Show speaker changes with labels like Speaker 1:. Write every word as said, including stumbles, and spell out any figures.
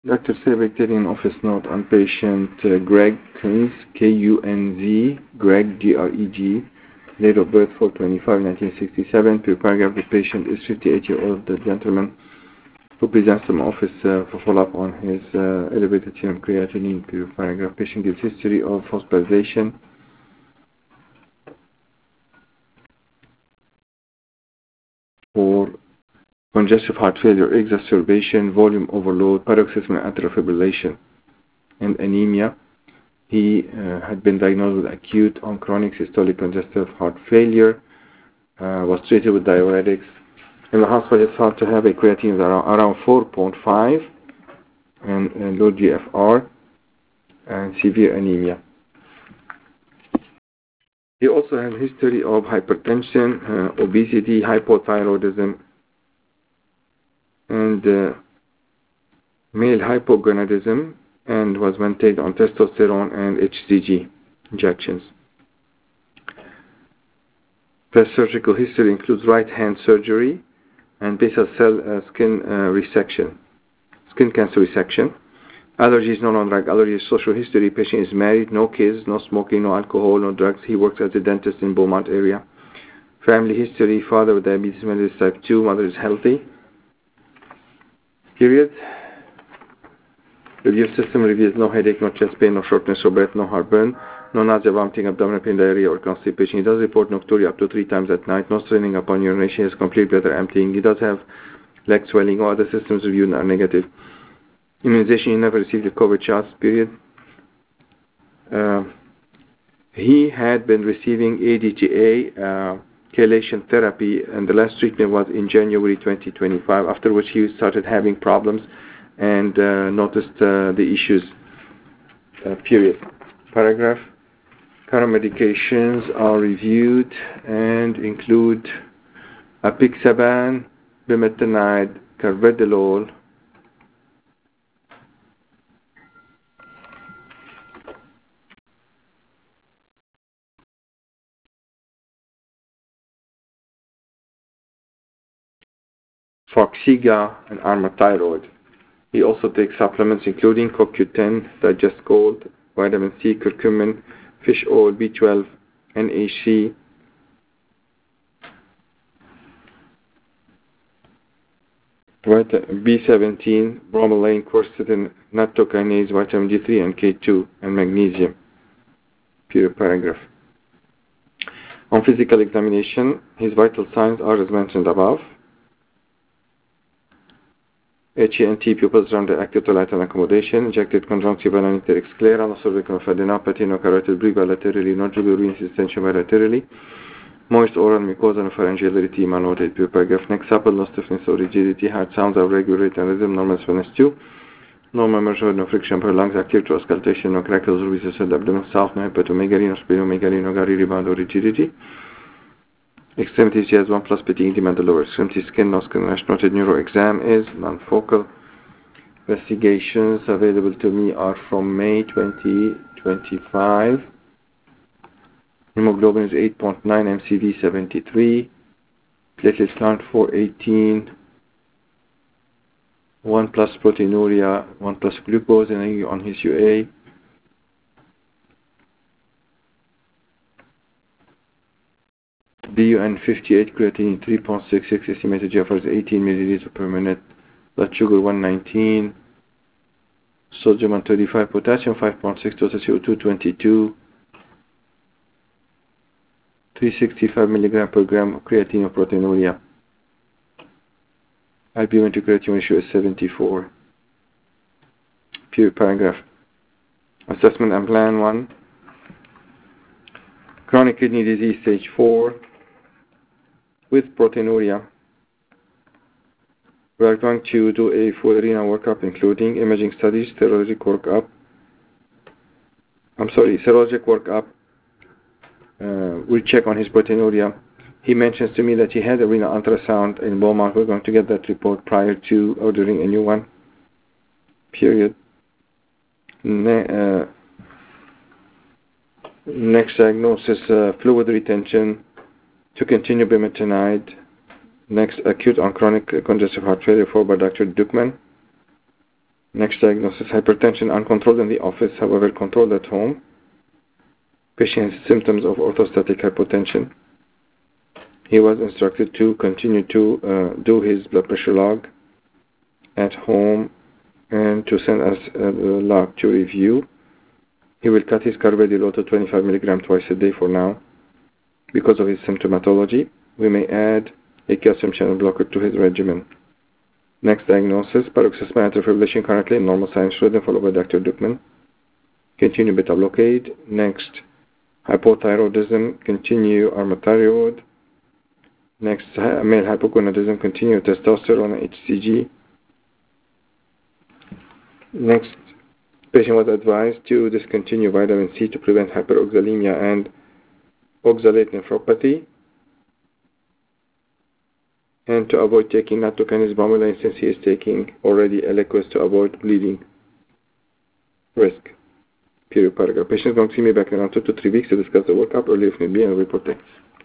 Speaker 1: Doctor Sebek did an office note on patient uh, Greg Kunz, K U N Z, Greg, G R E G, date of birth four twenty-five nineteen sixty-seven. Per paragraph, the patient is fifty-eight-year-old gentleman who presents some office uh, for follow-up on his uh, elevated serum creatinine. Per paragraph, patient gives history of hospitalization for congestive heart failure, exacerbation, volume overload, paroxysmal atrial fibrillation, and anemia. He uh, had been diagnosed with acute on chronic systolic congestive heart failure, uh, was treated with diuretics. In the hospital, he thought to have a creatinine of around, around four point five and, and low G F R and severe anemia. He also had a history of hypertension, uh, obesity, hypothyroidism, and uh, male hypogonadism, and was maintained on testosterone and H C G injections. Past surgical history includes right hand surgery and basal cell uh, skin uh, resection, skin cancer resection. Allergies, no non-drug allergies. Social history: patient is married, no kids, no smoking, no alcohol, no drugs. He works as a dentist in Beaumont area. Family history: father with diabetes mellitus type two, mother is healthy. Period. Review system reviews: no headache, no chest pain, no shortness of breath, no heartburn, no nausea, vomiting, abdominal pain, diarrhea, or constipation. He does report nocturia up to three times at night, no straining upon urination, he has complete bladder emptying. He does have leg swelling. All other systems reviewed are negative. Immunization: he never received the COVID shots. Period. Uh, he had been receiving A D T A uh, chelation therapy, and the last treatment was in January twenty twenty-five, after which he started having problems and uh, noticed uh, the issues. Uh, period. Paragraph. Current medications are reviewed and include apixaban, bumetanide, carvedilol, Farxiga, and Armathyroid. He also takes supplements including C O Q ten, Digest Gold, vitamin C, curcumin, fish oil, B twelve, N H C, B seventeen, bromelain, quercetin, nattokinase, vitamin D three and K two, and magnesium. Pure paragraph. On physical examination, his vital signs are as mentioned above. H E N T, pupils round the active to light and accommodation, injected conjunctival and icteric sclera, no cervical adenopathy, no carotid breathe bilaterally, no jugular venous extension bilaterally, moist oral mucosa, no pharyngeal erythema noted. Pure paragraph. Neck supple, no stiffness or rigidity, heart sounds are regular rate and rhythm, normal spinous two, normal measure, no friction per lungs, active to auscultation, no crackles or recessed abdomen, south, no hepatomegaly, no splenomegaly, no gary rebound or rigidity. Extremities, he has one plus pitting intima and the lower extremity, skin, no skin rash noted. Neuro exam is non-focal. Investigations available to me are from May twenty twenty-five. Hemoglobin is eight point nine, M C V seventy-three, platelet count four eighteen, one plus proteinuria, one plus glucose and on his U A. B U N fifty-eight, creatinine three point six six, estimated G F R is eighteen milliliters per minute, blood sugar one nineteen, sodium one thirty-five, potassium five point six, total C O two twenty-two, three hundred sixty-five milligrams per gram of creatinine of proteinuria. Albumin to creatinine ratio is seventy-four. Pure paragraph. Assessment and plan one. Chronic kidney disease stage four with proteinuria. We are going to do a full renal workup including imaging studies, serologic workup. I'm sorry, serologic workup. Uh, we'll check on his proteinuria. He mentions to me that he had a renal ultrasound in Beaumont. We're going to get that report prior to ordering a new one. Period. Ne- uh, next diagnosis, uh, fluid retention, to continue bumetanide. Next, acute on chronic congestive heart failure, followed by Doctor Duckman. Next diagnosis, hypertension uncontrolled in the office, however controlled at home. Patient has symptoms of orthostatic hypotension. He was instructed to continue to uh, do his blood pressure log at home and to send us a log to review. He will cut his carvedilol to twenty-five milligrams twice a day for now. Because of his symptomatology, we may add a calcium channel blocker to his regimen. Next diagnosis, paroxysmal atrial fibrillation currently in normal sinus rhythm, followed by Doctor Duckman. Continue beta blockade. Next, hypothyroidism, continue armathyroid. Next, male hypogonadism, continue testosterone, H C G. Next, patient was advised to discontinue vitamin C to prevent hyperoxalemia and oxalate nephropathy, and to avoid taking nattokinase bromelain since he is taking already Eliquis to avoid bleeding risk. Period paragraph. Patient is going to see me back in around two to three weeks to discuss the workup, early if need be, and report things.